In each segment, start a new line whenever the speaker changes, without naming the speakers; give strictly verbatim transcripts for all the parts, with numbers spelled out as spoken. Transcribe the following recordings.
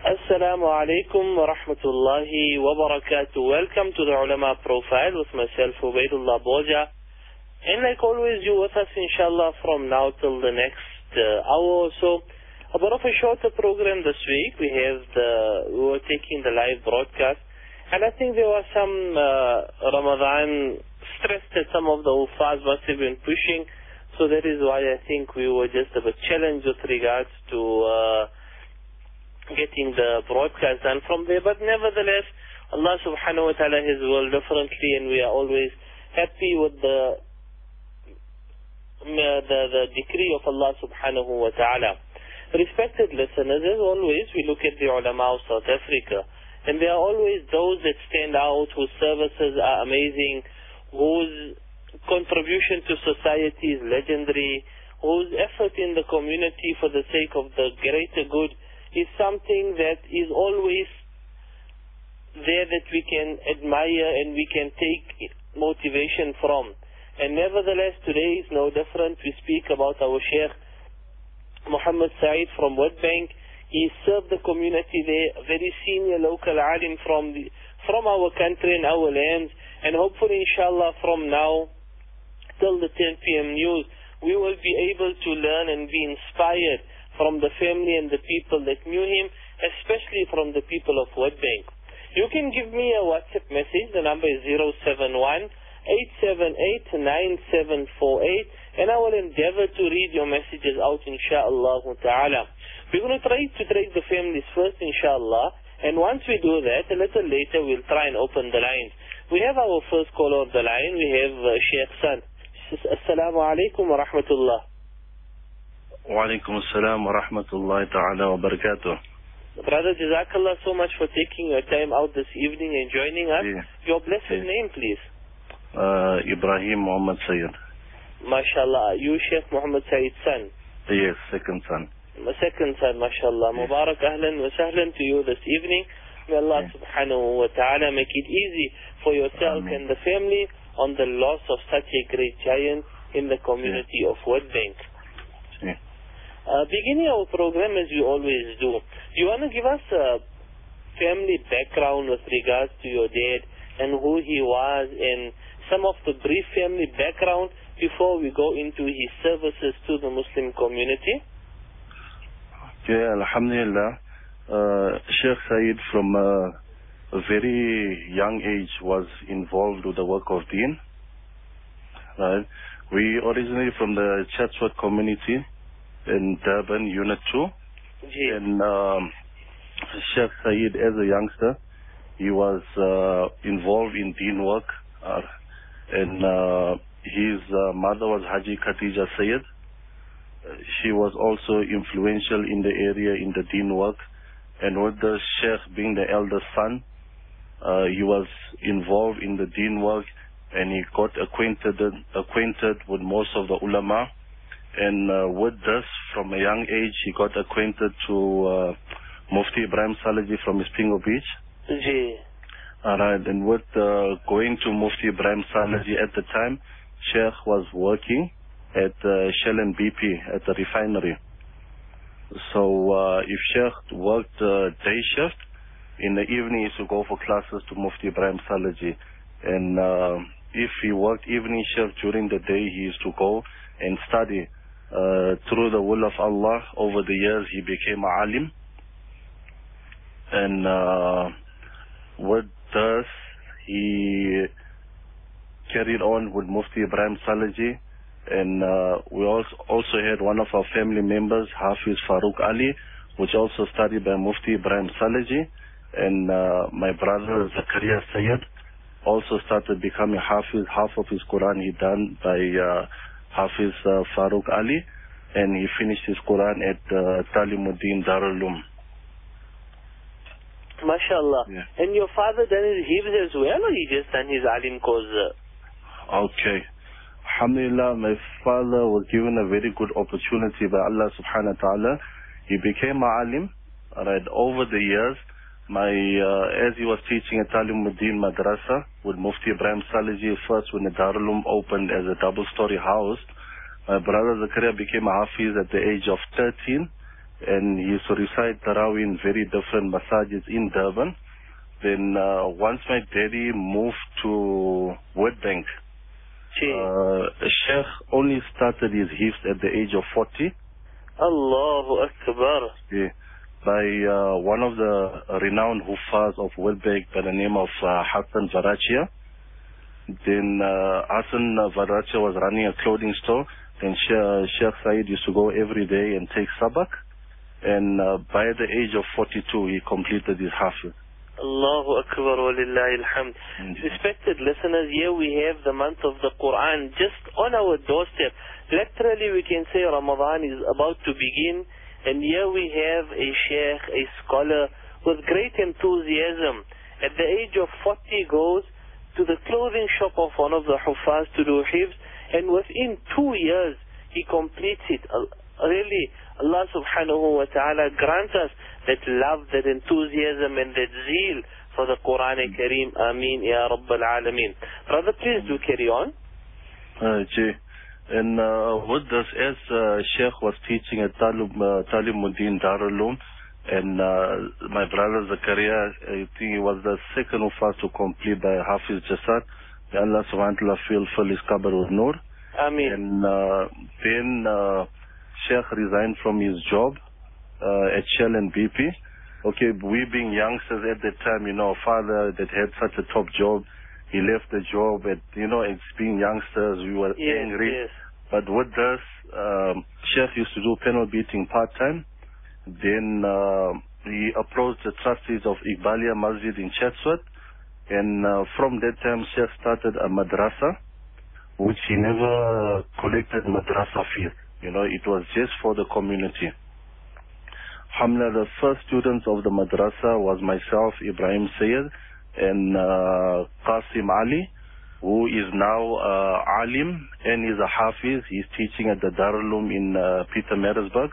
Assalamu alaikum wa rahmatullahi wa barakatuh. Welcome to the Ulama Profile with myself, Ubaidullah Boja. And like always, you with us inshallah from now till the next uh, hour or so. A bit of a shorter program this week. We have the, we were taking the live broadcast. And I think there was some uh, Ramadan stress that some of the Ufaz must have been pushing. So that is why I think we were just a bit challenged with regards to uh, getting the broadcast done from there. But nevertheless, Allah subhanahu wa ta'ala has willed differently, and we are always happy with the the, the decree of Allah subhanahu wa ta'ala. Respected listeners, as always, we look at the ulama of South Africa, and there are always those that stand out, whose services are amazing, whose contribution to society is legendary, whose effort in the community for the sake of the greater good is something that is always there, that we can admire and we can take motivation from. And nevertheless, today is no different. We speak about our Sheikh Muhammad Saeed from Witbank. He served the community there, a very senior local alim from the, from our country and our lands. And hopefully, inshallah, from now till the ten p m news, we will be able to learn and be inspired from the family and the people that knew him, especially from the people of Witbank. You can give me a WhatsApp message. The number is zero seven one, eight seven eight, nine seven four eight, and I will endeavor to read your messages out, insha'Allah ta'ala. We're going to try to take the families first, insha'Allah, and once we do that, a little later we'll try and open the lines. We have our first caller of the line. We have uh, Sheikh San. Assalamu alaikum wa rahmatullah.
Wa alaikum assalam wa rahmatullahi ta'ala wa barakatuh.
Brother, Jazakallah so much for taking your time out this evening and joining us.
Yeah.
Your blessed
Yeah.
name, please.
Uh, Ibrahim Muhammad Sayyid.
MashaAllah. You Sheikh Muhammad Saeed's son.
Yes, second son.
My second son, MashaAllah.
Yeah.
Mubarak ahlan wa sahlan to you this evening. May Allah
Yeah.
subhanahu wa ta'ala make it easy for yourself
Ameen.
and the family on the loss of such a great giant in the community
Yeah.
of Witbank.
Yeah.
Uh, beginning our program as we always do, you want to give us a family background with regards to your dad and who he was and some of the brief family background before we go into his services to the Muslim community?
Okay, alhamdulillah. Uh, Sheikh Saeed from uh, a very young age was involved with the work of Deen. Right? We originally from the Chatsworth community in Durban, Unit two.
Ji.
And um, Sheikh Saeed, as a youngster, he was uh, involved in deen work. Uh, and uh, his uh, mother was Haji Khatija Sayyid. Uh, she was also influential in the area in the deen work. And with the Sheikh being the eldest son, uh, he was involved in the deen work, and he got acquainted acquainted with most of the ulama. And uh, with this, from a young age, he got acquainted to uh, Mufti Ibrahim Salaji from Ispingo Beach.
Ji.
Alright, and with uh, going to Mufti Ibrahim Salaji at the time, Sheikh was working at uh, Shell and B P at the refinery. So uh, if Sheikh worked uh, day shift, in the evening he used to go for classes to Mufti Ibrahim Salaji. And uh, if he worked evening shift during the day, he used to go and study. Uh, through the will of Allah, over the years he became a alim. And uh, with this, he carried on with Mufti Ibrahim Salaji. And uh, we also, also had one of our family members, Hafiz Farooq Ali, which also studied by Mufti Ibrahim Salaji. And uh, my brother Zakaria Sayyid also started becoming Hafiz. Half of his Quran he done by uh, Hafiz uh, Farooq Ali, and he finished his Quran at uh, Talimuddin Darul Uloom.
MashaAllah.
Yeah.
And your father done his hifz as well, or he just done his alim course?
Okay. Alhamdulillah, my father was given a very good opportunity by Allah subhanahu wa ta'ala. He became a alim. Right, over the years, my uh, as he was teaching at Talimuddin Madrasa with Mufti Ibrahim Salaji, first when the Darul Uloom opened as a double-story house, my brother Zakaria became a Hafiz at the age of thirteen, and he used to recite Tarawih in very different masajids in Durban. Then uh, once my daddy moved to Witbank, uh, Sheikh only started his hifz at the age of forty.
Allahu Akbar.
Yeah, by uh, one of the renowned Huffaz of Witbank by the name of uh, Hassan Varachia. Then uh, Hassan Varachia was running a clothing store. Then Sheikh, Sheikh Said used to go every day and take sabak. And uh, by the age of forty-two, he completed his hafiz.
Allahu Akbar wa lillahi alhamd. Respected listeners, here we have the month of the Quran just on our doorstep. Literally we can say Ramadan is about to begin, and here we have a sheikh, a scholar with great enthusiasm. At the age of forty goes to the clothing shop of one of the Huffaz to do hifz, and within two years he completes it. Really, Allah subhanahu wa ta'ala grant us that love, that enthusiasm and that zeal for the Quran Kareem. Ameen ya Rabbal Alameen. Brother, please do carry on.
Uh, Jay. And uh, with this, as uh, Sheikh was teaching at Talib, uh, Talimuddin Darul Uloom, and uh, my brother Zakaria, I think he was the second of us to complete by Hafiz Jasad. May Allah subhanahu wa ta'ala fill, fill his qabr with nur.
Ameen.
And uh, then uh, Sheikh resigned from his job uh, at Shell and B P. Okay, we being youngsters at that time, you know, a father that had such a top job, he left the job at, you know, as being youngsters, we were
yes,
angry.
Yes.
But with this, um, Sheikh used to do panel beating part-time. Then uh, he approached the trustees of Iqbalia Masjid in Chatsworth. And uh, from that time, Sheikh started a madrasa, which he never collected madrasa fees. You know, it was just for the community. Alhamdulillah, the first students of the madrasa was myself, Ibrahim Sayyid, and uh, Qasim Ali, who is now uh, alim and is a hafiz. He's teaching at the Darul Uloom in uh, Pietermaritzburg.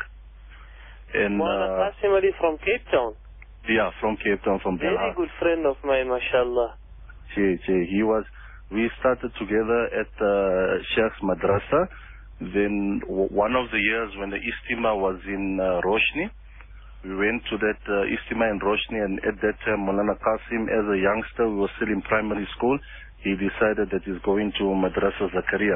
And
uh, Qasim Ali from Cape Town.
Yeah, from Cape Town, from
Very
Belhar.
good friend of mine, mashallah.
Jee, jee. He was. We started together at uh, Sheikh's madrasa. Then w one of the years when the Istima was in uh, Roshni, we went to that uh, Istima in Roshni, and at that time, Maulana Qasim, as a youngster, we were still in primary school, he decided that he's going to Madrasa Zakaria.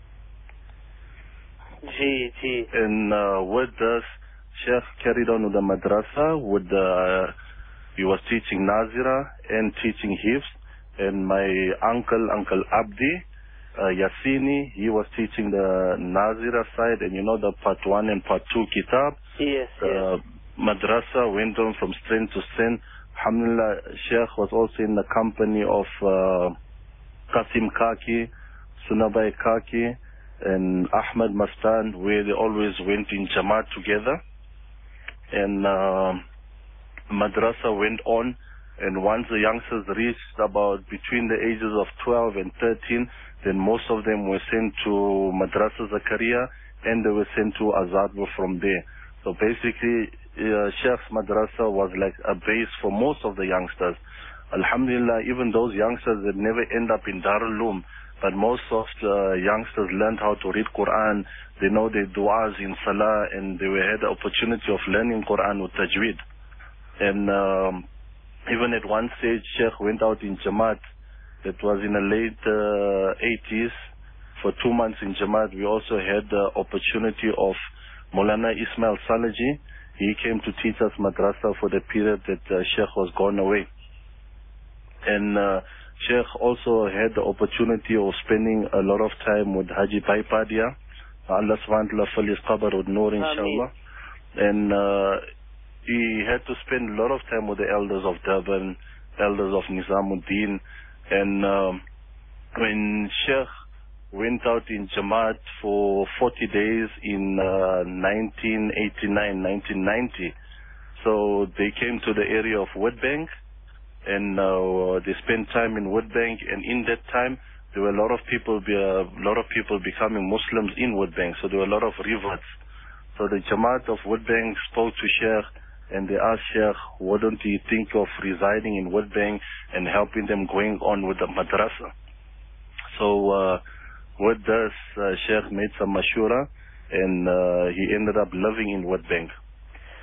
Gee, gee.
And uh, with this, Sheikh carried on with the madrasa. With the, uh, he was teaching Nazira and teaching Hifz. And my uncle, Uncle Abdi, uh, Yassini, he was teaching the Nazira side, and you know the part one and part two kitab.
Yes,
uh,
yes.
Madrasa went on from strength to strength. Alhamdulillah, Sheikh was also in the company of uh, Qasim Kaki, Sunabai Kaki, and Ahmad Mastan, where they always went in Jamaat together. And uh, Madrasa went on, and once the youngsters reached about between the ages of twelve and thirteen, then most of them were sent to Madrasa Zakaria, and they were sent to Azadwa from there. So basically, uh, Sheikh's Madrasa was like a base for most of the youngsters. Alhamdulillah, even those youngsters that never end up in Darul Uloom, but most of the youngsters learned how to read Quran. They know their du'as in Salah, and they had the opportunity of learning Quran with Tajweed. And um, even at one stage, Sheikh went out in Jamaat. That was in the late uh, eighties. For two months in Jamaat, we also had the opportunity of Maulana Ismail Salaji. He came to teach us madrasa for the period that uh, Sheikh was gone away. And uh, Sheikh also had the opportunity of spending a lot of time with Haji Paipadia. Allah subhanahu wa ta'ala fill his qabr with nur, inshallah. And uh, he had to spend a lot of time with the elders of Durban, elders of Nizamuddin. And um, when Sheikh went out in Jamaat for forty days in uh, nineteen eighty-nine, nineteen ninety, so they came to the area of Witbank, and uh, they spent time in Witbank, and in that time there were a lot of people, be, a lot of people becoming Muslims in Witbank, so there were a lot of reverts. So the Jamaat of Witbank spoke to Sheikh, and they asked Sheikh, why don't you think of residing in Witbank and helping them going on with the madrasa? So uh, with this, uh, Sheikh made some mashura, and uh, he ended up living in Witbank.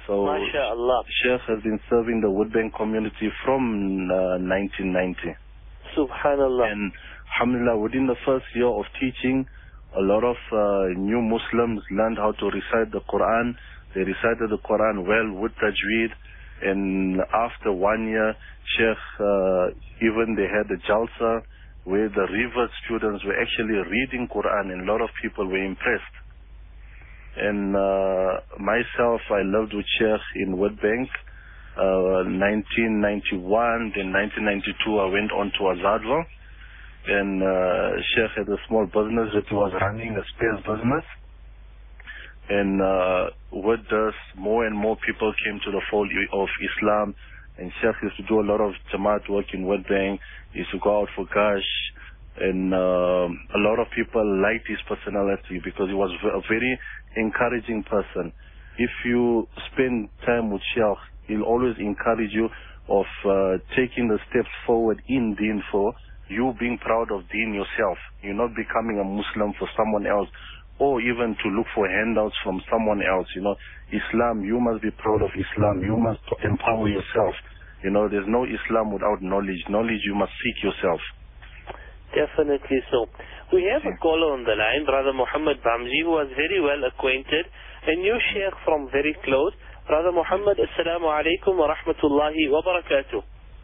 So
MashaAllah.
Sheikh has been serving the Woodbank community from uh, nineteen ninety.
Subhanallah.
And alhamdulillah, within the first year of teaching, a lot of uh, new Muslims learned how to recite the Quran. They recited the Quran well with tajweed. And after one year, Sheikh, uh, even they had a jalsa where the revert students were actually reading Quran, and a lot of people were impressed. And uh, myself, I lived with Sheikh in Woodbank, uh, nineteen ninety-one, then nineteen ninety-two I went on to Azadwa, and uh, Sheikh had a small business that he was running, a space business. And uh, with this, more and more people came to the fold of Islam, and Sheikh used to do a lot of Jamaat work in Woodbank. He used to go out for Gash, and uh, a lot of people liked his personality because he was a very encouraging person. If you spend time with Sheikh, he'll always encourage you of uh, taking the steps forward in Deen for you being proud of Deen yourself. You're not becoming a Muslim for someone else, or even to look for handouts from someone else. You know, Islam, you must be proud of Islam. You must empower yourself. You know, there's no Islam without knowledge. Knowledge you must seek yourself.
Definitely so. We have a caller on the line, Brother Muhammad Bamji, who was very well acquainted, a new sheikh from very close. Brother Muhammad, Assalamu alaikum wa rahmatullahi wa barakatuh.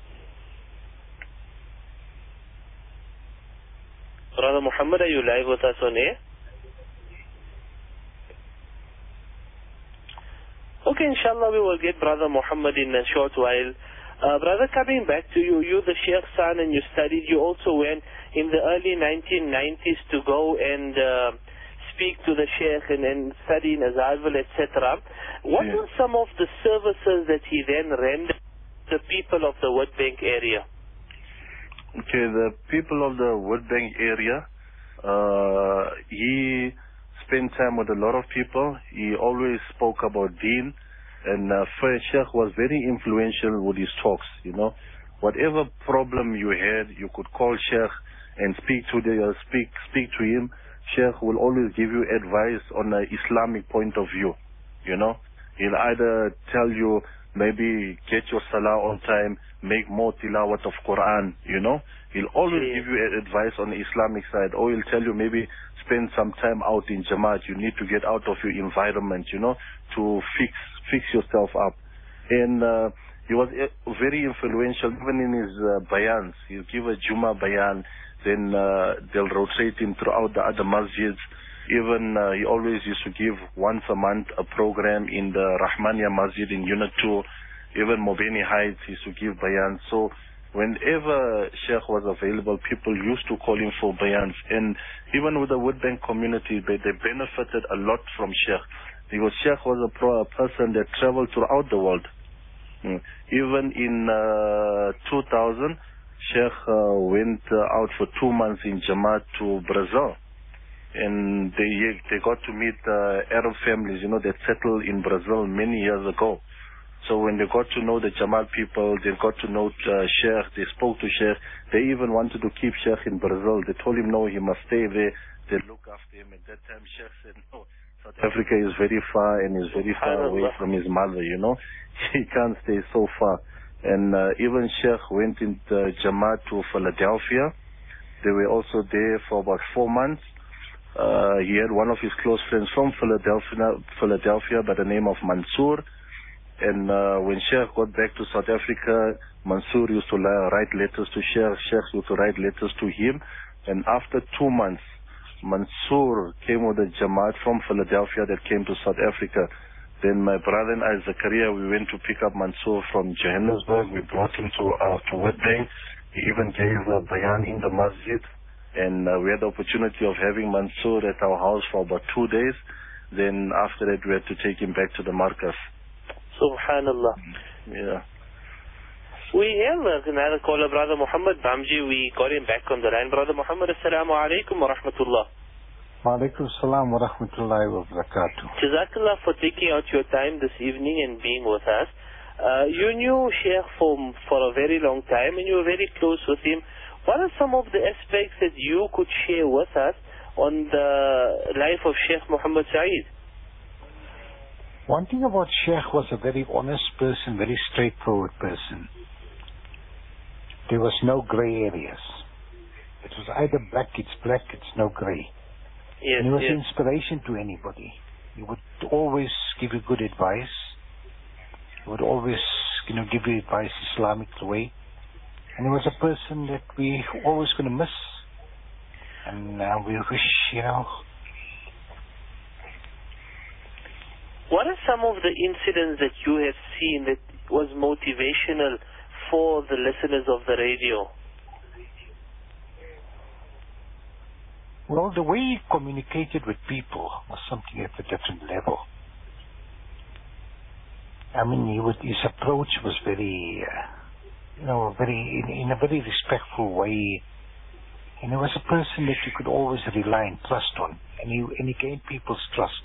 Brother Muhammad, are you live with us on air? Okay, inshallah, we will get Brother Muhammad in a short while. Uh, brother, coming back to you, you the Sheikh's son and you studied, you also went in the early nineteen nineties to go and uh, speak to the Sheikh and, and study in Azadwal, et cetera. What
yeah.
were some of the services that he then rendered to the people of the Woodbank area?
Okay, the people of the Woodbank area, uh, he spent time with a lot of people. He always spoke about Deen. And uh, Sheikh was very influential with his talks, you know. Whatever problem you had, you could call Sheikh and speak to the uh, speak speak to him. Sheikh will always give you advice on an Islamic point of view, you know. He'll either tell you maybe get your salah on time, make more tilawat of Quran, you know. He'll always
yeah.
give you advice on the Islamic side, or he'll tell you maybe spend some time out in Jamaat. You need to get out of your environment, you know, to fix fix yourself up. And uh, he was uh, very influential even in his uh, bayans. He'll give a Juma bayan, then uh, they'll rotate him throughout the other masjids. Even uh, he always used to give once a month a program in the Rahmania Masjid in Unit two. Even Mobeni Heights he used to give bayans. So whenever Sheikh was available, people used to call him for bayans. And even with the Woodbank community, they, they benefited a lot from Sheikh. Because Sheikh was a, pro, a person that traveled throughout the world. Mm. Even in uh, two thousand, Sheikh uh, went uh, out for two months in Jamaat to Brazil. And they they got to meet uh, Arab families, you know, that settled in Brazil many years ago. So when they got to know the Jamaat people, they got to know uh, Sheikh, they spoke to Sheikh. They even wanted to keep Sheikh in Brazil. They told him, no, he must stay there. They look after him. At that time, Sheikh said, no, South Africa is very far and is very far away from his mother, you know. He can't stay so far. And uh, even Sheikh went in the Jamaat to Philadelphia. They were also there for about four months. Uh, he had one of his close friends from Philadelphia, Philadelphia by the name of Mansour. And uh, when Sheikh got back to South Africa, Mansour used to write letters to Sheikh. Sheikh used to write letters to him. And after two months, Mansour came with a Jamaat from Philadelphia that came to South Africa. Then my brother and I, Zakaria, we went to pick up Mansour from Johannesburg. We brought him to uh, to Woodbank. He even gave a bayan in the masjid. And uh, we had the opportunity of having Mansour at our house for about two days. Then after that, we had to take him back to the Markaz.
Subhanallah.
Yeah.
We have another caller, Brother Muhammad Bamji. We got him back on the line. Brother Muhammad, Assalamu alaikum wa rahmatullah.
Wa alaikum salam wa rahmatullahi wa barakatuh.
Jazakallah for taking out your time this evening and being with us. Uh, you knew Sheikh for, for a very long time and you were very close with him. What are some of the aspects that you could share with us on the life of Sheikh Muhammad Saeed?
One thing about Sheikh was a very honest person, very straightforward person. There was no grey areas. It was either black, it's black, it's no grey.
Yes,
and he was
yes.
an inspiration to anybody. He would always give you good advice. He would always, you know, give you advice Islamic way. And he was a person that we always going to miss. And uh, we wish, you know.
What are some of the incidents that you have seen that was motivational for the listeners of the radio?
Well, the way he communicated with people was something at a different level. I mean, he would, his approach was very, uh, you know, very in, in a very respectful way. And he was a person that you could always rely and trust on. And he, and he gained people's trust.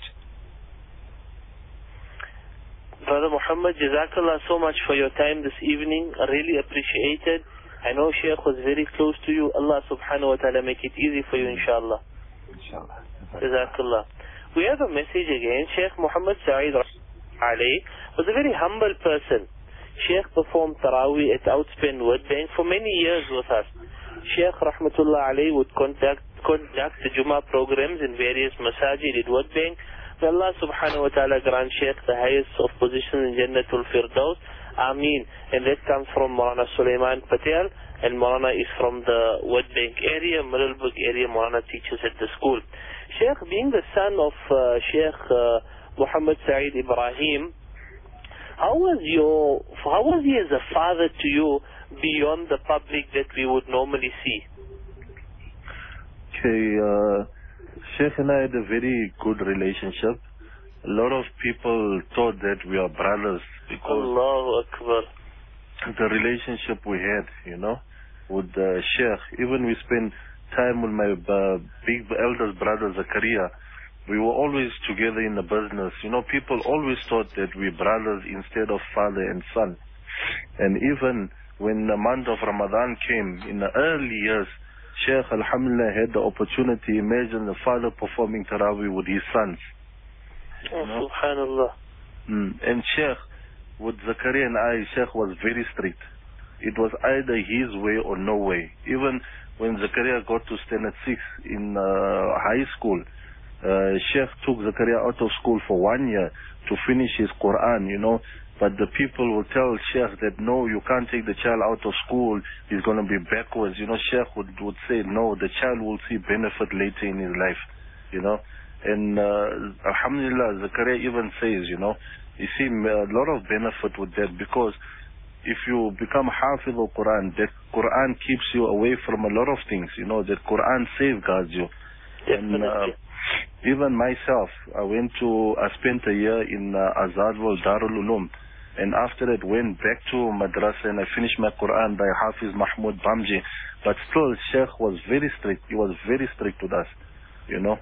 Brother Muhammad, Jazakallah so much for your time this evening. I really appreciate it. I know Sheikh was very close to you. Allah subhanahu wa ta'ala make it easy for you, inshallah.
Inshallah.
Jazakallah. We have a message again. Sheikh Muhammad Saeed Ali was a very humble person. Sheikh performed Taraweeh at Outspend Word Bank for many years with us. Sheikh Rahmatullah Ali would conduct, conduct the Jummah programs in various masajid at Word Bank. May Allah subhanahu wa ta'ala grant Sheikh the highest of positions in Jannatul Firdaus. Ameen. And that comes from Maulana Sulaiman Patel, and Maulana is from the Word Bank area, Middleburg area. Maulana teaches at the school. Sheikh, being the son of uh, Sheikh uh, Muhammad Saeed Ibrahim, how was your, how was he as a father to you beyond the public that we would normally see?
Okay, uh, Sheikh and I had a very good relationship. A lot of people thought that we are brothers because
Allahu Akbar.
the relationship we had, you know, with uh, Sheikh. Even we spent time with my uh, big eldest brother Zakaria. We were always together in the business. You know, people always thought that we brothers instead of father and son. And even when the month of Ramadan came, in the early years, Sheikh Alhamdulillah had the opportunity. Imagine the father performing Taraweeh with his sons.
Oh,
you know?
Subhanallah.
Mm. And Sheikh, with Zakaria and I, Sheikh was very strict. It was either his way or no way. Even when Zakaria got to standard six in uh, high school, uh, Sheikh took Zakaria out of school for one year to finish his Quran, you know. But the people will tell Sheikh that, no, you can't take the child out of school. He's going to be backwards. You know, Sheikh would, would say, no, the child will see benefit later in his life, you know. And uh, Alhamdulillah, Zakaria even says, you know, you see a lot of benefit with that, because if you become Hafiz of Quran, that Quran keeps you away from a lot of things, you know, that Quran safeguards you.
Definitely.
And uh, even myself, I went to, I spent a year in uh, Azadwal Darul Ulum, and after that went back to Madrasa and I finished my Quran by Hafiz Mahmoud Bamji. But still, Sheikh was very strict. He was very strict with us, you know.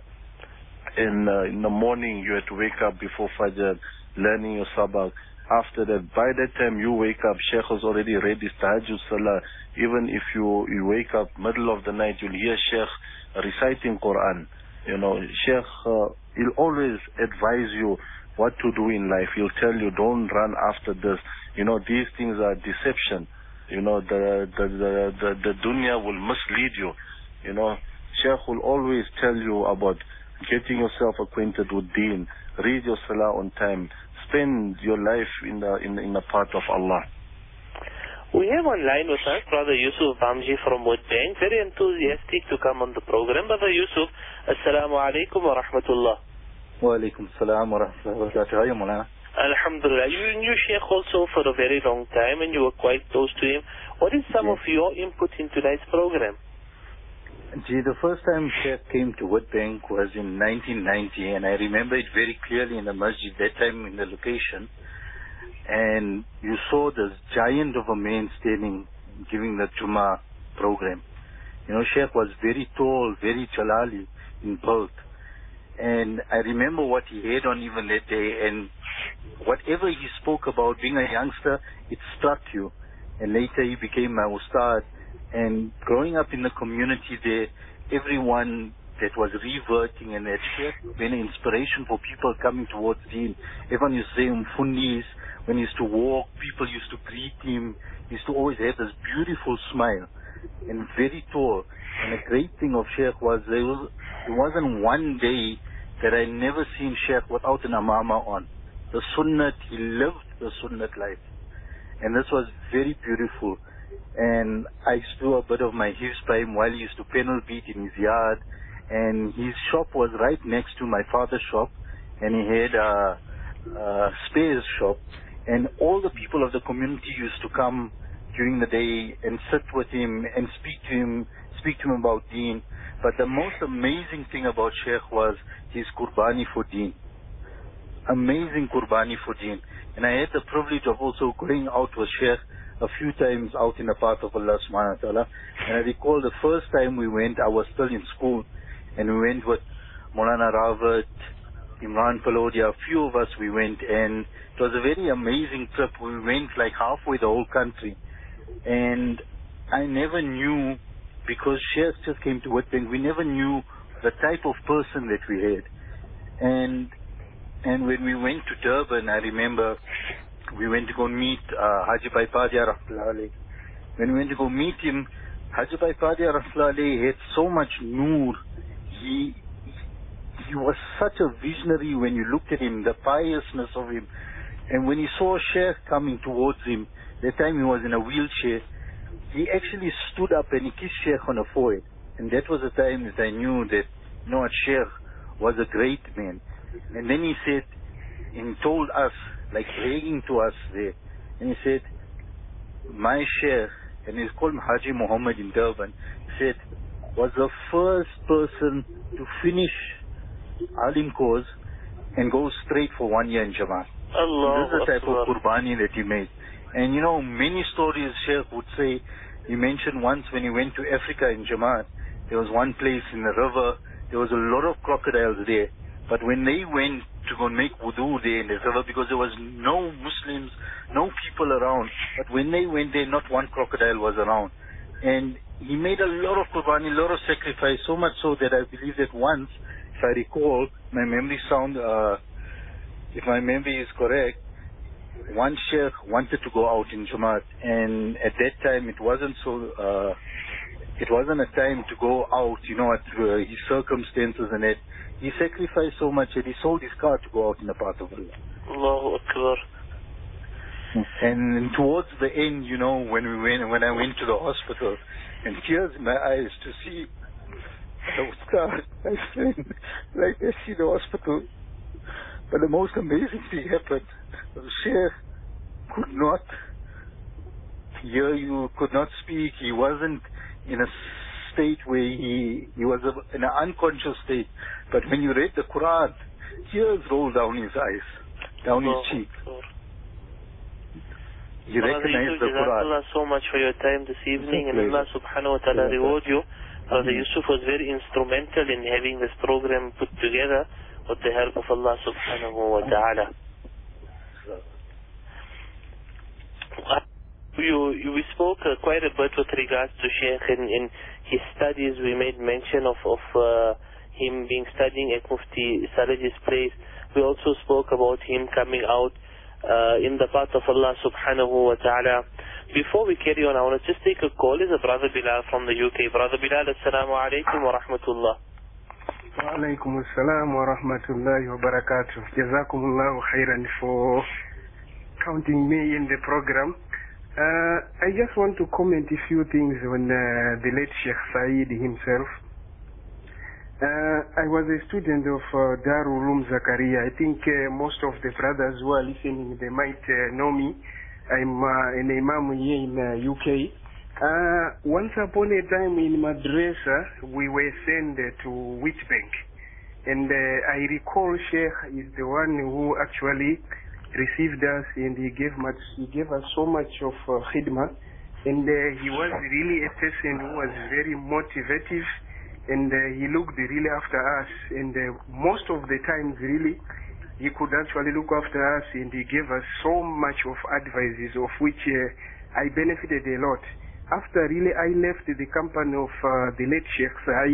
And uh, in the morning, you had to wake up before Fajr, learning your sabak. After that, by that time you wake up, Sheikh has already read his Tahajjud Salah. Even if you, you wake up middle of the night, you'll hear Sheikh reciting Quran. You know, Sheikh, uh, he'll always advise you what to do in life. He'll tell you, don't run after this. You know, these things are deception. You know, the, the, the, the, the dunya will mislead you. You know, Sheikh will always tell you about getting yourself acquainted with Deen. Read your Salah on time. Spend your life in the in, in the path of Allah.
We have online with us Brother Yusuf Bamji from Wood Bank, very enthusiastic to come on the program. Brother Yusuf, Assalamu alaikum wa rahmatullah.
Wa alaikum assalam wa rahmatullahi wa barakatuh. How are you, Mulana?
Alhamdulillah. You knew Sheikh also for a very long time and you were quite close to him. What is some yes. of your input in tonight's program?
Gee, the first time Sheikh came to Wood Bank was in nineteen ninety, and I remember it very clearly in the masjid, that time in the location. And you saw this giant of a man standing, giving the Jummah program. You know, Sheikh was very tall, very jalali in build. And I remember what he had on even that day, and whatever he spoke about being a youngster, it struck you. And later he became my ustad. And growing up in the community there, everyone that was reverting, and that Sheikh been an inspiration for people coming towards Deen. Everyone used to say Mfundis. When he used to walk, people used to greet him. He used to always have this beautiful smile and very tall. And the great thing of Sheikh was there, was, there wasn't one day that I never seen Sheikh without an amama on. The sunnat, he lived the sunnat life. And this was very beautiful. And I used to do a bit of my hifz by him while he used to panel beat in his yard. And his shop was right next to my father's shop. And he had a, a spares shop. And all the people of the community used to come during the day and sit with him and speak to him, speak to him about Deen. But the most amazing thing about Sheikh was his qurbani for Deen. Amazing qurbani for Deen. And I had the privilege of also going out with Sheikh a few times out in the path of Allah subhanahu wa ta'ala. And I recall the first time we went, I was still in school, and we went with Maulana Rawat, Imran Palodia, a few of us we went, and it was a very amazing trip. We went like halfway the whole country. And I never knew, because Sheikh just came to Witbank, we never knew the type of person that we had. And and when we went to Durban, I remember we went to go meet uh, Haji Bhai Padia Rahmatullah Alayh. When we went to go meet him, Haji Bhai Padia Rahmatullah Alayh had so much noor. He, he was such a visionary when you looked at him, the piousness of him. And when he saw Sheikh coming towards him, that time he was in a wheelchair, he actually stood up and he kissed Sheikh on the forehead. And that was the time that I knew that, you know what, Sheikh was a great man. And then he said, and told us, like bragging to us there, and he said, my Sheikh, and he's called Haji Muhammad in Durban, he said, was the first person to finish Alim course and go straight for one year in Jamaat.
Allah.
This is the type of qurbani that he made. And you know, many stories Sheikh would say, he mentioned once when he went to Africa in Jamaat, there was one place in the river, there was a lot of crocodiles there. But when they went to go and make wudu there in the river, because there was no Muslims, no people around, but when they went there, not one crocodile was around. And he made a lot of qurbani, a lot of sacrifice, so much so that I believe that once, if I recall, my memory sound, uh, if my memory is correct, one Sheikh wanted to go out in Jamaat, and at that time it wasn't so, uh, it wasn't a time to go out, you know, at uh, his circumstances and that. He sacrificed so much that he sold his car to go out in the path of Allah.
Allahu Akbar.
And towards the end, you know, when we went, when I went to the hospital, and tears in my eyes to see those cars, my friend, like I see the hospital. But the most amazing thing happened. The Sheikh could not hear you, could not speak. He wasn't in a state where he he was a, in an unconscious state. But when you read the Quran, tears rolled down his eyes, down his cheek. He recognized the Quran.
Allah so much for your time this evening, and Allah subhanahu wa ta'ala reward you. Brother Yusuf was very instrumental in having this program put together with the help of Allah subhanahu wa ta'ala. You, you, we spoke uh, quite a bit with regards to Sheikh. In, in his studies, we made mention of, of uh, him being studying at Mufti Saraj's place. We also spoke about him coming out uh, in the path of Allah subhanahu wa ta'ala. Before we carry on, I want to just take a call. Is a Brother Bilal from the U K. Brother Bilal, assalamu alaikum wa rahmatullah.
Wa alaikum assalam wa rahmatullahi wa barakatuh. Jazakumullahu khairan for counting me in the program. Uh, I just want to comment a few things on uh, the late Sheikh Saeed himself. Uh, I was a student of uh, Darul Uloom Zakaria. I think uh, most of the brothers who are listening, they might uh, know me. I'm uh, an imam here in uh, U K. Uh, once upon a time in Madrasa, we were sent uh, to Witbank. And uh, I recall Sheikh is the one who actually received us, and he gave much, he gave us so much of uh, khidmah, and uh, he was really a person who was very motivative, and uh, he looked really after us, and uh, most of the times really he could actually look after us, and he gave us so much of advices of which uh, I benefited a lot. After really I left the company of uh, the late Sheikh Saeed,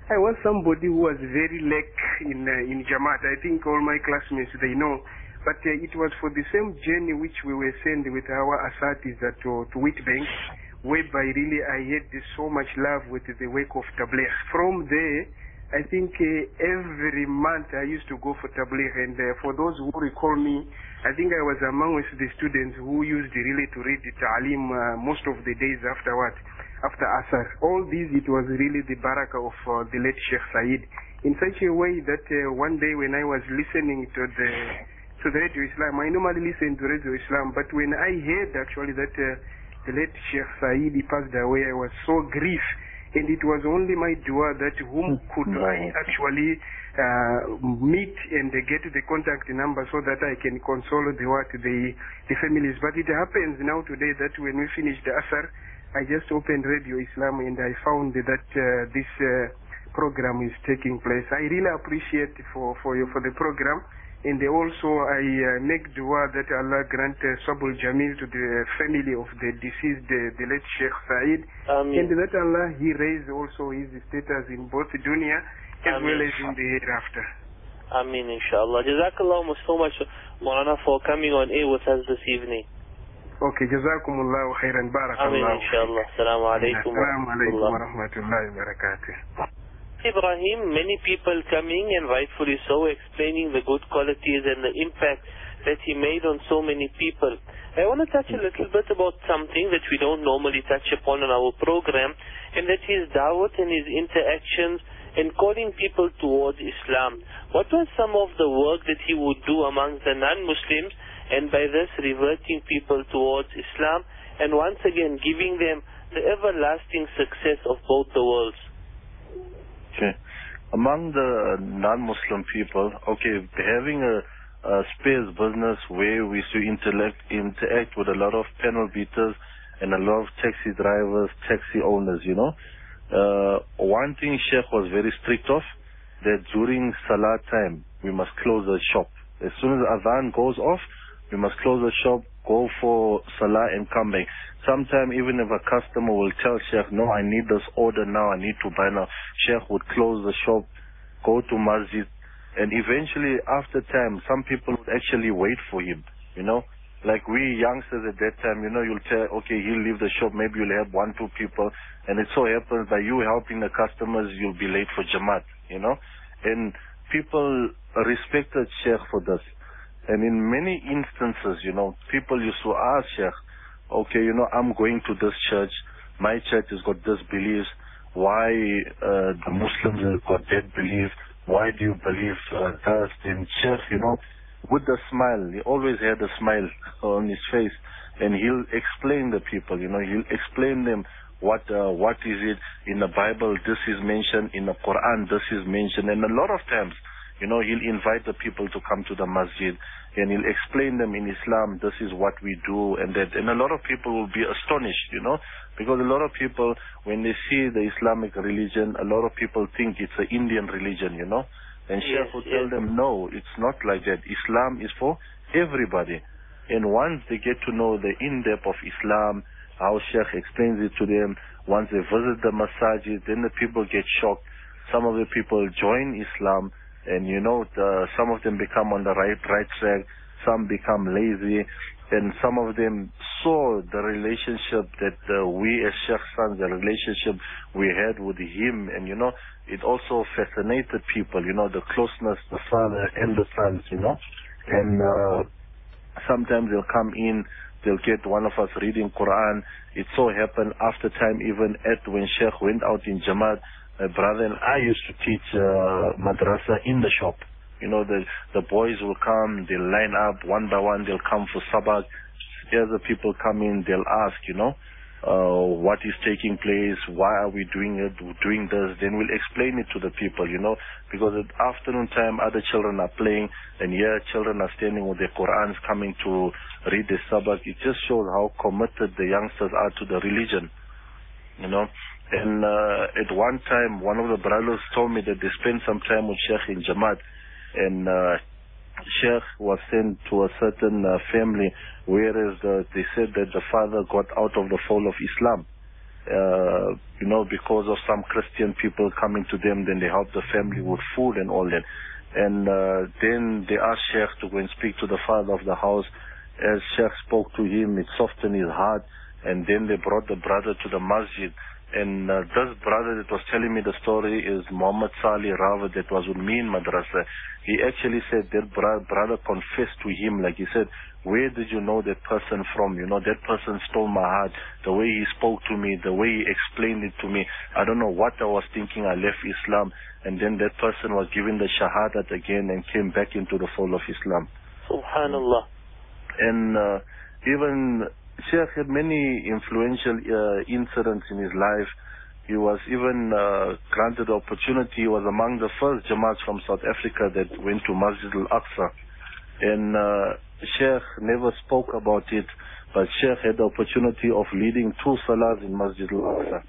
I was somebody who was very lack in uh, in Jamaat. I think all my classmates, they know. But uh, it was for the same journey which we were sent with our asatis to, to Witbank, whereby really I had so much love with the work of Tabligh. From there, I think uh, every month I used to go for Tabligh, and uh, for those who recall me, I think I was among the students who used really to read the Ta'aleem uh, most of the days afterward, after Asar. All these, it was really the barakah of uh, the late Sheikh Saeed, in such a way that uh, one day when I was listening to the to the Radio Islam, I normally listen to Radio Islam, but when I heard actually that uh, the late Sheikh Saeed passed away, I was so grief, and it was only my dua that whom could I actually uh, meet and uh, get the contact number so that I can console the what the the families. But it happens now today that when we finish the Asar, I just opened Radio Islam and I found that uh, this uh, program is taking place. I really appreciate for for you for the program. And also I uh, make dua that Allah grant uh, Sabul Jamil to the family of the deceased, uh, the late Sheikh Saeed.
Ameen.
And that Allah, He raise also his status in both dunya as
Ameen.
well as in the hereafter.
Ameen, inshallah. Jazakallah so much, Maulana, for coming on air with us this evening.
Okay, Jazakumullahu khairan, barakallahu.
Ameen, inshallah. Assalamu alaikum
Assalamu alaikum wa rahmatullahi wa barakatuh.
Ibrahim, many people coming, and rightfully so, explaining the good qualities and the impact that he made on so many people. I want to touch a little bit about something that we don't normally touch upon on our program, and that is da'wat and his interactions and calling people towards Islam. What was some of the work that he would do amongst the non-Muslims, and by this reverting people towards Islam, and once again giving them the everlasting success of both the worlds?
Okay. Among the non-Muslim people, okay, having a, a space business where we should interact, interact with a lot of panel beaters and a lot of taxi drivers, taxi owners, you know. Uh, one thing Sheikh was very strict of, that during Salah time, we must close the shop. As soon as Adhan goes off, we must close the shop, go for Salah and come back. Sometimes even if a customer will tell Sheikh, no, I need this order now, I need to buy now, Sheikh would close the shop, go to masjid, and eventually after time, some people would actually wait for him, you know. Like we youngsters at that time, you know, you'll tell, okay, he'll leave the shop, maybe you'll have one, two people, and it so happens by you helping the customers, you'll be late for Jamaat, you know. And people respected Sheikh for this. And in many instances, you know, people used to ask Sheikh, okay, you know, I'm going to this church, my church has got this beliefs, why uh, the Muslims have got that belief, why do you believe uh, that? And Sheikh, you know, with the smile, he always had a smile on his face, and he'll explain the people, you know, he'll explain them what uh, what is it in the Bible, this is mentioned, in the Quran, this is mentioned, and a lot of times, you know, he'll invite the people to come to the masjid, and he'll explain them in Islam, this is what we do, and that. And a lot of people will be astonished, you know, because a lot of people, when they see the Islamic religion, a lot of people think it's an Indian religion, you know. And Sheikh
Yes,
will
yes.
tell them, no, it's not like that. Islam is for everybody. And once they get to know the in-depth of Islam, how Sheikh explains it to them, once they visit the masajid, then the people get shocked. Some of the people join Islam, and you know, the, some of them become on the right right track, some become lazy, and some of them saw the relationship that uh, we as Sheikh sons, the relationship we had with him, and you know, it also fascinated people, you know, the closeness, the father and the sons, you know, and uh, sometimes they'll come in, they'll get one of us reading Quran. It so happened after time, even at when Sheikh went out in Jamaat, my brother and I used to teach uh, madrasa in the shop. You know, the the boys will come, they'll line up one by one, they'll come for sabak. As the people come in, they'll ask, you know, uh, what is taking place, why are we doing it, doing this. Then we'll explain it to the people, you know, because at afternoon time, other children are playing, and here children are standing with their Qurans coming to read the sabak. It just shows how committed the youngsters are to the religion, you know. And uh, at one time, one of the brothers told me that they spent some time with Sheikh in Jamaat, and uh, Sheikh was sent to a certain uh, family, whereas the, they said that the father got out of the fold of Islam. uh, you know, because of some Christian people coming to them, then they help the family with food and all that. And uh, then they asked Sheikh to go and speak to the father of the house. As Sheikh spoke to him, it softened his heart, and then they brought the brother to the masjid. And uh, this brother that was telling me the story is Muhammad Salih Rawat, that was with me in madrasa. He actually said that bro- brother confessed to him, like he said, where did you know that person from? You know, that person stole my heart. The way he spoke to me, the way he explained it to me, I don't know what I was thinking. I left Islam, and then that person was given the shahadat again and came back into the fold of Islam.
Subhanallah.
And uh, even Sheikh had many influential uh, incidents in his life. He was even uh, granted the opportunity. He was among the first Jamaats from South Africa that went to Masjid al-Aqsa. And uh, Sheikh never spoke about it, but Sheikh had the opportunity of leading two salahs in Masjid al-Aqsa.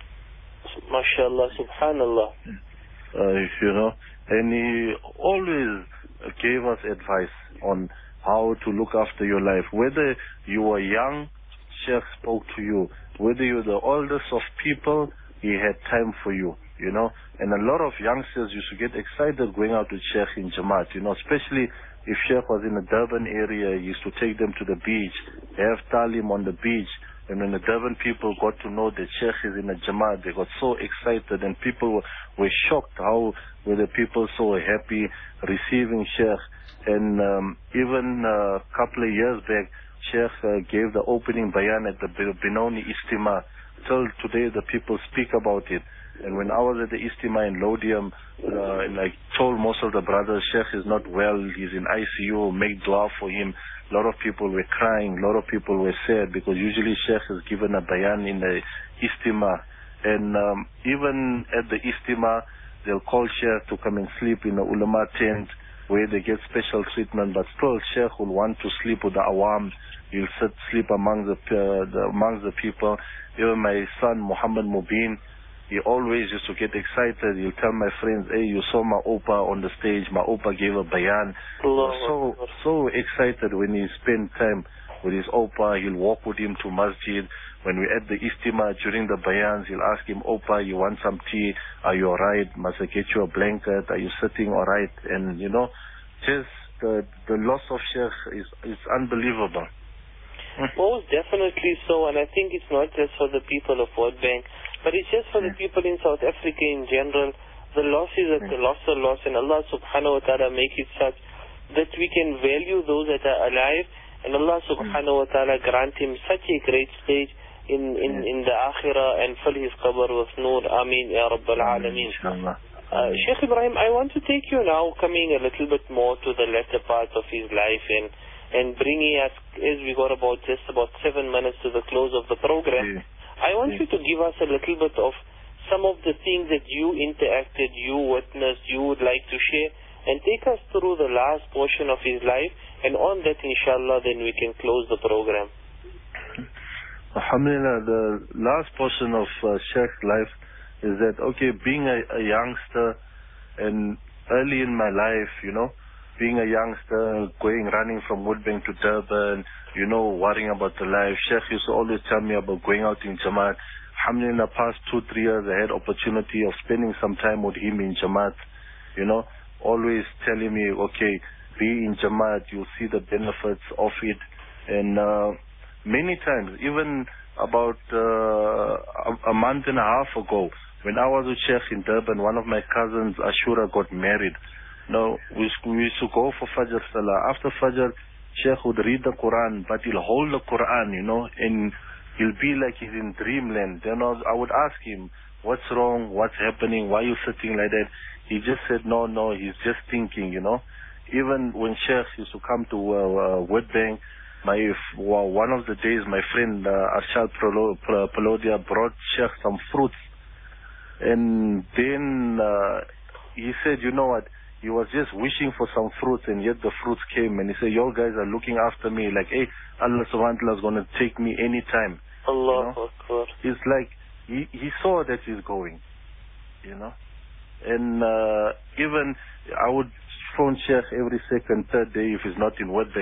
MashaAllah, subhanallah.
Uh, you know, and he always gave us advice on how to look after your life. Whether you were young, Sheikh spoke to you. Whether you're the oldest of people, he had time for you, you know. And a lot of youngsters used to get excited going out with Sheikh in Jamaat, you know, especially if Sheikh was in the Durban area. He used to take them to the beach, have talim on the beach. And when the Durban people got to know that Sheikh is in a Jamaat, they got so excited, and people were, were shocked how were the people so happy receiving Sheikh. And um, even a uh, couple of years back, Sheikh uh, gave the opening bayan at the Benoni Istima. Till today, the people speak about it. And when I was at the Istima in Lodium, uh, and I told most of the brothers, Sheikh is not well, he's in I C U, make dua for him. A lot of people were crying, a lot of people were sad, because usually Sheikh is given a bayan in the Istima. And um, even at the Istima, they'll call Sheikh to come and sleep in the ulama tent, where they get special treatment, but still Sheikh will want to sleep with the awam. He'll sit, sleep among the, uh, the amongst the people. Even my son Muhammad Mubin, he always used to get excited. He'll tell my friends, hey, you saw my Opa on the stage. My Opa gave a bayan. He was so, so excited when he spent time with his Opa. He'll walk with him to masjid. When we're at the Istima during the bayans, he'll ask him, Opa, you want some tea? Are you alright? Must I get you a blanket? Are you sitting alright? And, you know, just the the loss of Sheikh is, is unbelievable.
Most definitely so, and I think it's not just for the people of World Bank, but it's just for the people in South Africa in general. The loss is a colossal loss, and Allah subhanahu wa ta'ala make it such that we can value those that are alive, and Allah subhanahu wa ta'ala grant him such a great stage in, in, in the akhirah, and fill his qabr with noor. Ameen, Ya Rabbal Alameen. Uh, Sheikh Ibrahim, I want to take you now, coming a little bit more to the latter part of his life, and, and bringing us, as we got about just about seven minutes to the close of the program, yeah. I want yeah. you to give us a little bit of some of the things that you interacted, you witnessed, you would like to share, and take us through the last portion of his life, and on that, inshallah, then we can close the program.
Alhamdulillah, the last portion of uh, Sheikh's life is that, okay, being a, a youngster, and early in my life, you know, being a youngster, going, running from Woodbank to Durban, you know, worrying about the life. Sheikh used to always tell me about going out in Jamaat. Alhamdulillah, in the past two, three years, I had opportunity of spending some time with him in Jamaat, you know, always telling me, okay, be in Jamaat, you'll see the benefits of it. And uh, many times, even about uh, a, a month and a half ago, when I was with Sheikh in Durban, one of my cousins, Ashura, got married. Now, we, we used to go for Fajr Salah. After Fajr, Sheikh would read the Quran, but he'll hold the Quran, you know, and he'll be like he's in dreamland. Then I would ask him, what's wrong? What's happening? Why are you sitting like that? He just said, no, no, he's just thinking, you know. Even when Sheikh used to come to uh, uh, Woodbank, my well, one of the days, my friend uh, Arshad Palodia brought Sheikh some fruits. And then uh, he said, you know what, he was just wishing for some fruits, and yet the fruits came. And he said, you guys are looking after me. Like, hey, Allah subhanahu wa ta'ala is going to take me anytime.
Allah Akbar.
You know? It's like, he, he saw that he's going, you know. And uh, even I would phone Sheikh every second, third day if he's not in Woodbank.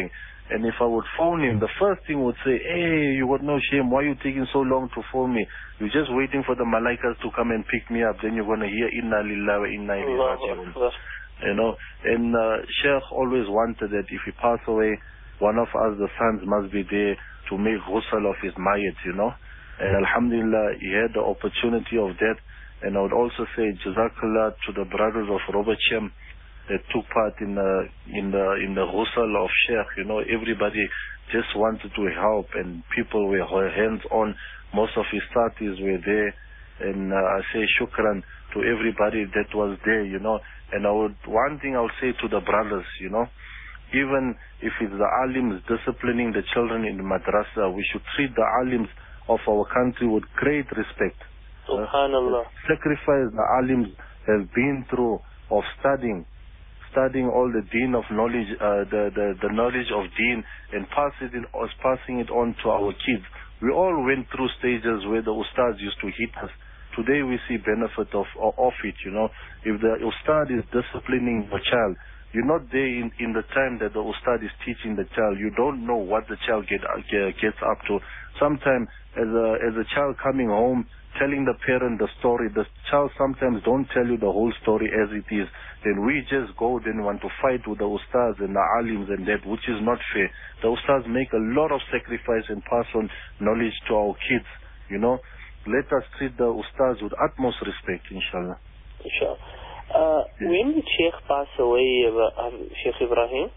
And if I would phone him, the first thing would say, hey, you got no shame. Why are you taking so long to phone me? You're just waiting for the malaikas to come and pick me up. Then you're going to hear, Inna lillahi wa inna ilayhi raji'un. You know, and uh, Sheikh always wanted that if he passed away, one of us, the sons, must be there to make ghusl of his mayat, you know. And alhamdulillah, he had the opportunity of that. And I would also say, Jazakallah to the brothers of Robert Shem that took part in the in the in the ghusl of Sheikh. You know, everybody just wanted to help, and people were hands on. Most of his statis were there, and uh, I say shukran to everybody that was there. You know, and I would one thing I would say to the brothers, you know, even if it's the alims disciplining the children in the madrasa, we should treat the alims of our country with great respect.
Subhanallah.
Uh, sacrifice the alims have been through of studying. Studying all the deen of knowledge, uh, the, the the knowledge of deen, and pass it in, or passing it on to our kids. We all went through stages where the ustads used to hit us. Today we see benefit of of it. You know, if the ustad is disciplining the child, you're not there in, in the time that the ustad is teaching the child. You don't know what the child get, get gets up to. Sometimes, as a as a child coming home, telling the parent the story, the child sometimes don't tell you the whole story as it is. Then we just go then want to fight with the ustads and the alims and that, which is not fair. The ustads make a lot of sacrifice and pass on knowledge to our kids, you know. Let us treat the ustads with utmost respect, inshallah.
Inshallah. Uh, yes. When did Sheikh pass away, uh, Sheikh Ibrahim?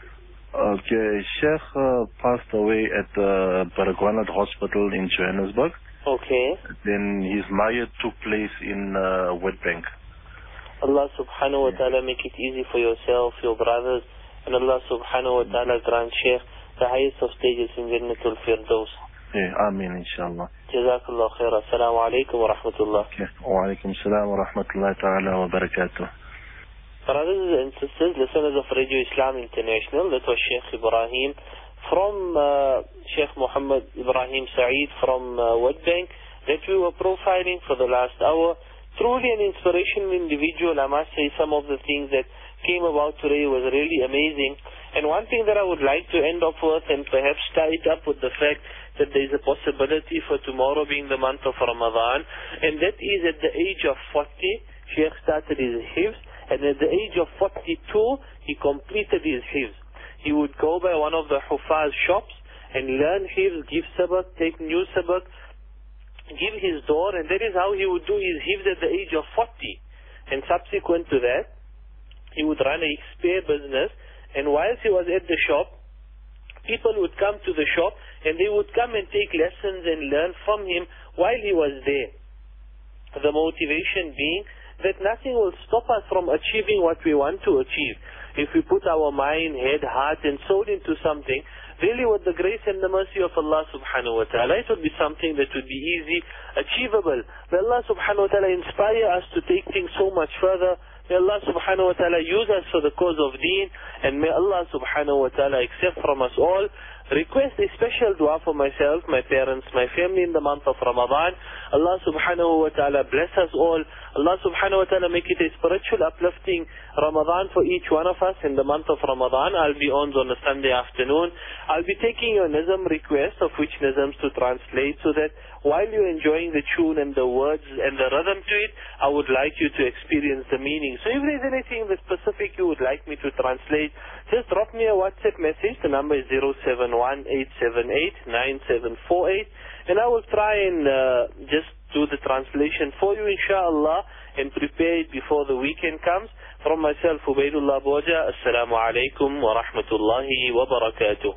Okay, Sheikh uh, passed away at the Baragwanath Hospital in Johannesburg.
Okay.
Then his mayat took place in uh, Witbank.
Allah subhanahu wa ta'ala make it easy for yourself, your brothers, and Allah subhanahu wa ta'ala grant Sheikh the highest of stages in Jannatul Firdaus.
Yeah, Ameen, inshallah.
Jazakallah khair. Assalamu alaikum wa rahmatullah.
Okay. Wa alaikum salam wa rahmatullahi ta'ala wa barakatuh.
Brothers and sisters, listeners of Radio Islam International, that was Sheikh Ibrahim from uh, Sheikh Muhammad Ibrahim Saeed from uh, Witbank that we were profiling for the last hour. Truly an inspirational individual. I must say some of the things that came about today was really amazing. And one thing that I would like to end off with, and perhaps tie it up with the fact that there is a possibility for tomorrow being the month of Ramadan, and that is at the age of forty, Sheikh started his hifz, and at the age of forty-two, he completed his hifz. He would go by one of the Hufaz shops and learn hifz, give sabak, take new sabak, give his door, and that is how he would do his hifz at the age of forty. And subsequent to that, he would run a spare business, and whilst he was at the shop, people would come to the shop, and they would come and take lessons and learn from him while he was there. The motivation being that nothing will stop us from achieving what we want to achieve. If we put our mind, head, heart, and soul into something, really with the grace and the mercy of Allah subhanahu wa ta'ala, it would be something that would be easy, achievable. May Allah subhanahu wa ta'ala inspire us to take things so much further. May Allah subhanahu wa ta'ala use us for the cause of deen, and may Allah subhanahu wa ta'ala accept from us all. Request a special dua for myself, my parents, my family in the month of Ramadan. Allah subhanahu wa ta'ala bless us all. Allah subhanahu wa ta'ala make it a spiritual uplifting Ramadan for each one of us in the month of Ramadan. I'll be on on a Sunday afternoon. I'll be taking your Nizam request of which Nizams to translate, so that while you're enjoying the tune and the words and the rhythm to it, I would like you to experience the meaning. So if there's anything that specific you would like me to translate, just drop me a WhatsApp message. The number is zero seven one eight seven eight nine seven four eight, and I will try and uh, just do the translation for you, inshallah, and prepare it before the weekend comes. From myself, Ubaidullah Boja, Assalamu alaikum wa rahmatullahi wa barakatuh.